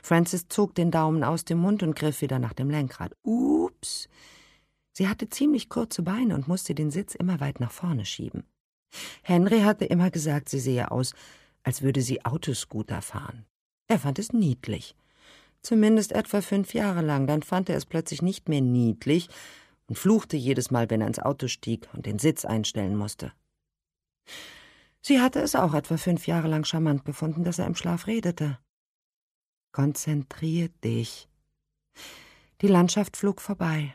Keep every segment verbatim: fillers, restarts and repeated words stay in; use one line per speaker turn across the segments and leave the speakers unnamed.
Frances zog den Daumen aus dem Mund und griff wieder nach dem Lenkrad. Ups! Sie hatte ziemlich kurze Beine und musste den Sitz immer weit nach vorne schieben. Henry hatte immer gesagt, sie sehe aus, als würde sie Autoscooter fahren. Er fand es niedlich. Zumindest etwa fünf Jahre lang. Dann fand er es plötzlich nicht mehr niedlich und fluchte jedes Mal, wenn er ins Auto stieg und den Sitz einstellen musste. Sie hatte es auch etwa fünf Jahre lang charmant gefunden, dass er im Schlaf redete. Konzentrier dich. Die Landschaft flog vorbei.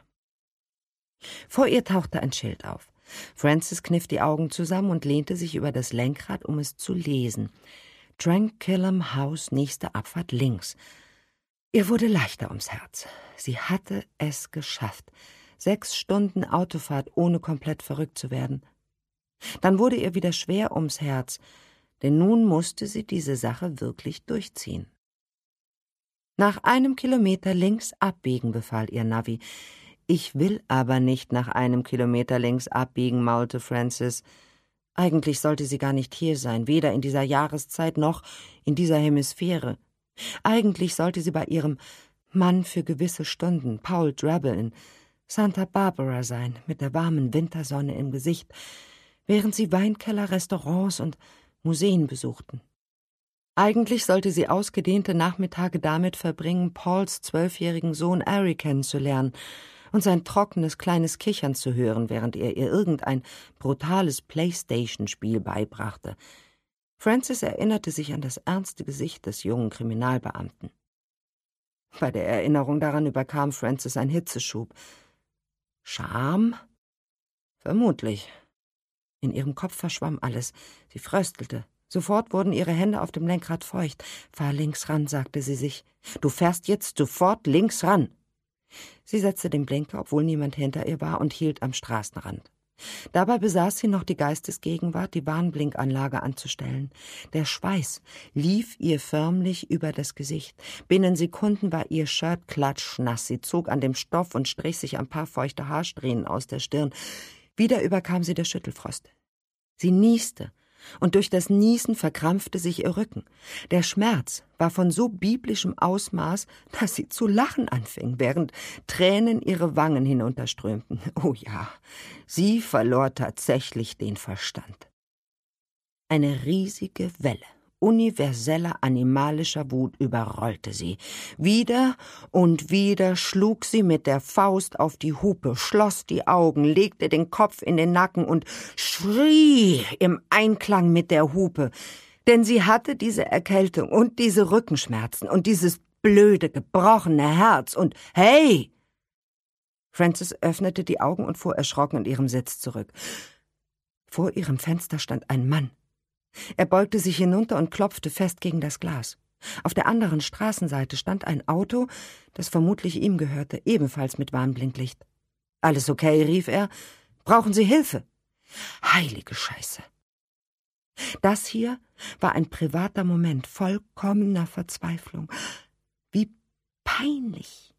Vor ihr tauchte ein Schild auf. Frances kniff die Augen zusammen und lehnte sich über das Lenkrad, um es zu lesen. Tranquillum House, nächste Abfahrt links. Ihr wurde leichter ums Herz. Sie hatte es geschafft. Sechs Stunden Autofahrt, ohne komplett verrückt zu werden. Dann wurde ihr wieder schwer ums Herz, denn nun musste sie diese Sache wirklich durchziehen. Nach einem Kilometer links abbiegen, befahl ihr Navi. »Ich will aber nicht nach einem Kilometer links abbiegen«, maulte Frances. Eigentlich sollte sie gar nicht hier sein, weder in dieser Jahreszeit noch in dieser Hemisphäre. Eigentlich sollte sie bei ihrem Mann für gewisse Stunden, Paul Drabble, in Santa Barbara sein, mit der warmen Wintersonne im Gesicht, während sie Weinkeller, Restaurants und Museen besuchten. Eigentlich sollte sie ausgedehnte Nachmittage damit verbringen, Pauls zwölfjährigen Sohn Harry kennenzulernen und sein trockenes kleines Kichern zu hören, während er ihr irgendein brutales Playstation-Spiel beibrachte. Frances erinnerte sich an das ernste Gesicht des jungen Kriminalbeamten. Bei der Erinnerung daran überkam Frances ein Hitzeschub. Scham? Vermutlich. In ihrem Kopf verschwamm alles. Sie fröstelte. Sofort wurden ihre Hände auf dem Lenkrad feucht. »Fahr links ran«, sagte sie sich. »Du fährst jetzt sofort links ran!« Sie setzte den Blinker, obwohl niemand hinter ihr war, und hielt am Straßenrand. Dabei besaß sie noch die Geistesgegenwart, die Warnblinkanlage anzustellen. Der Schweiß lief ihr förmlich über das Gesicht. Binnen Sekunden war ihr Shirt klatschnass. Sie zog an dem Stoff und strich sich ein paar feuchte Haarsträhnen aus der Stirn. Wieder überkam sie der Schüttelfrost. Sie nieste, und durch das Niesen verkrampfte sich ihr Rücken. Der Schmerz war von so biblischem Ausmaß, dass sie zu lachen anfing, während Tränen ihre Wangen hinunterströmten. Oh ja, sie verlor tatsächlich den Verstand. Eine riesige Welle universeller animalischer Wut überrollte sie. Wieder und wieder schlug sie mit der Faust auf die Hupe, schloss die Augen, legte den Kopf in den Nacken und schrie im Einklang mit der Hupe. Denn sie hatte diese Erkältung und diese Rückenschmerzen und dieses blöde, gebrochene Herz und »Hey!« Frances öffnete die Augen und fuhr erschrocken in ihrem Sitz zurück. Vor ihrem Fenster stand ein Mann. Er beugte sich hinunter und klopfte fest gegen das Glas. Auf der anderen Straßenseite stand ein Auto, das vermutlich ihm gehörte, ebenfalls mit Warnblinklicht. »Alles okay?«, rief er. »Brauchen Sie Hilfe?« Heilige Scheiße! Das hier war ein privater Moment vollkommener Verzweiflung. Wie peinlich!